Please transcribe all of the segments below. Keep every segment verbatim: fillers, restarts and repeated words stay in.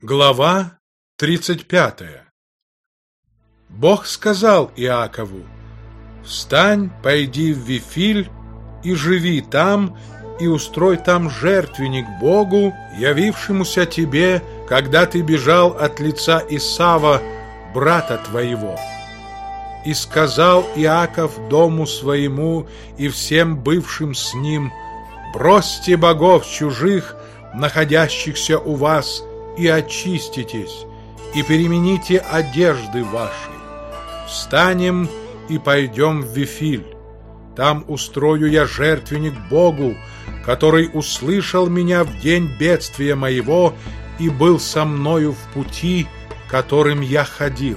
Глава тридцать пятая. Бог сказал Иакову: «Встань, пойди в Вифиль и живи там, и устрой там жертвенник Богу, явившемуся тебе, когда ты бежал от лица Исава, брата твоего». И сказал Иаков дому своему и всем бывшим с ним: «Бросьте богов чужих, находящихся у вас, и очиститесь, и перемените одежды ваши. Встанем и пойдем в Вифиль. Там устрою я жертвенник Богу, который услышал меня в день бедствия моего и был со мною в пути, которым я ходил».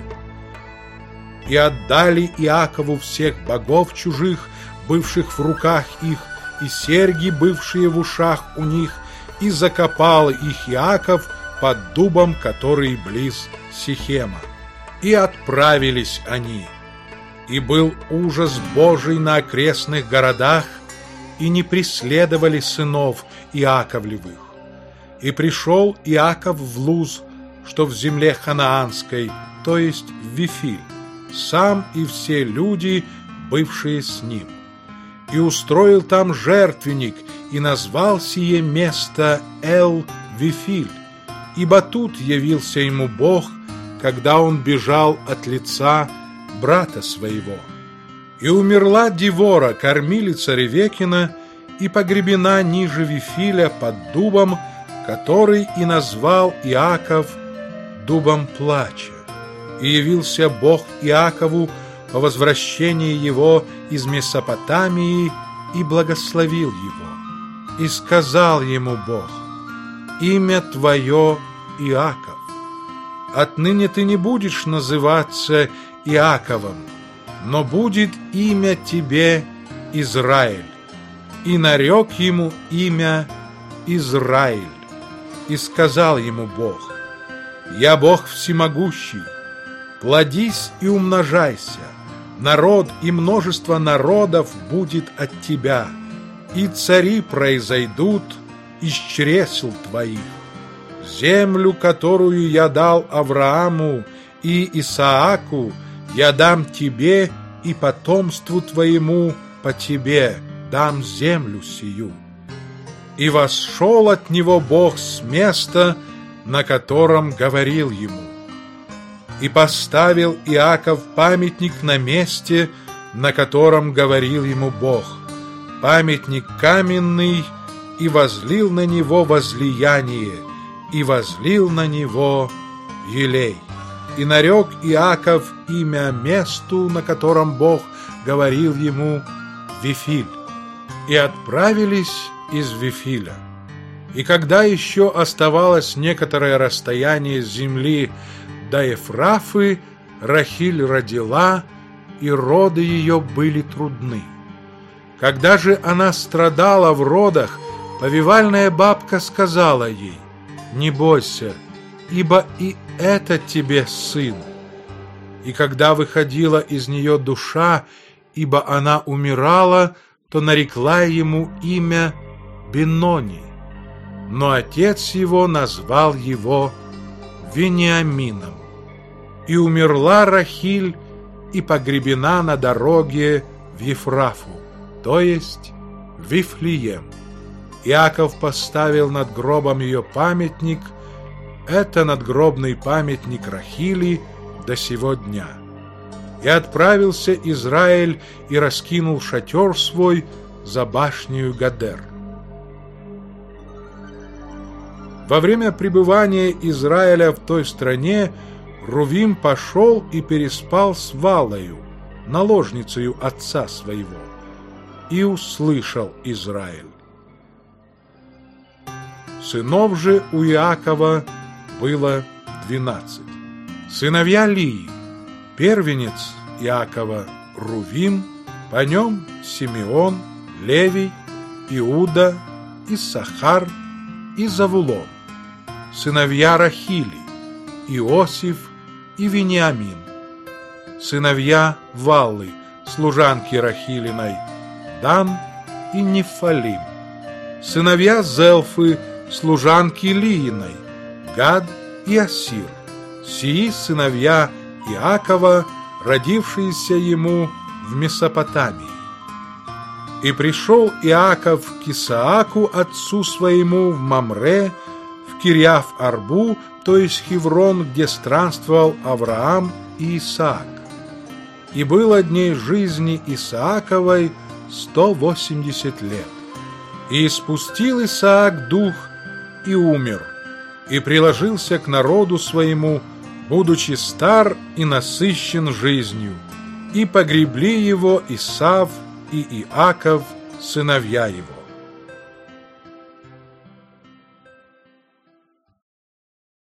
И отдали Иакову всех богов чужих, бывших в руках их, и серьги, бывшие в ушах у них, и закопал их Иаков под дубом, который близ Сихема. И отправились они. И был ужас Божий на окрестных городах, и не преследовали сынов Иаковлевых. И пришел Иаков в Луз, что в земле ханаанской, то есть в Вифиль, сам и все люди, бывшие с ним. И устроил там жертвенник, и назвал сие место Эл-Вифиль, ибо тут явился ему Бог, когда он бежал от лица брата своего. И умерла Дивора, кормилица Ревекина, и погребена ниже Вифиля под дубом, который и назвал Иаков дубом плача. И явился Бог Иакову по возвращении его из Месопотамии и благословил его. И сказал ему Бог: «Имя твое Иаков. Отныне ты не будешь называться Иаковом, но будет имя тебе Израиль». И нарек ему имя Израиль. И сказал ему Бог: «Я Бог всемогущий, плодись и умножайся, народ и множество народов будет от тебя, и цари произойдут из чресл твоих. Землю, которую я дал Аврааму и Исааку, я дам тебе и потомству твоему по тебе дам землю сию». И восшел от него Бог с места, на котором говорил ему. И поставил Иаков памятник на месте, на котором говорил ему Бог, памятник каменный, и возлил на него возлияние, и возлил на него елей. И нарек Иаков имя месту, на котором Бог говорил ему, Вифиль. И отправились из Вифиля. И когда еще оставалось некоторое расстояние с земли до Ефрафы, Рахиль родила, и роды ее были трудны. Когда же она страдала в родах, повивальная бабка сказала ей: «Не бойся, ибо и это тебе сын». И когда выходила из нее душа, ибо она умирала, то нарекла ему имя Бенони, но отец его назвал его Вениамином. И умерла Рахиль, и погребена на дороге в Ефрафу, то есть в Вифлеем. Иаков поставил над гробом ее памятник. Это надгробный памятник Рахили до сего дня. И отправился Израиль и раскинул шатер свой за башнею Гадер. Во время пребывания Израиля в той стране Рувим пошел и переспал с Валою, наложницею отца своего, и услышал Израиль. Сынов же у Иакова было двенадцать. Сыновья Лии: первенец Иакова Рувим, по нем Симеон, Левий, Иуда, Иссахар и Завулон. Сыновья Рахили: Иосиф и Вениамин. Сыновья Валлы, служанки Рахилиной: Дан и Нефалим. Сыновья Зелфы, служанки Лииной: Гад и Ассир, сии сыновья Иакова, родившиеся ему в Месопотамии. И пришел Иаков к Исааку, отцу своему, в Мамре, в Кирьяв-Арбу, то есть Хеврон, где странствовал Авраам и Исаак. И было дней жизни Исааковой сто восемьдесят лет. И испустил Исаак дух и умер, и приложился к народу своему, будучи стар и насыщен жизнью, и погребли его Исав и Иаков, сыновья его.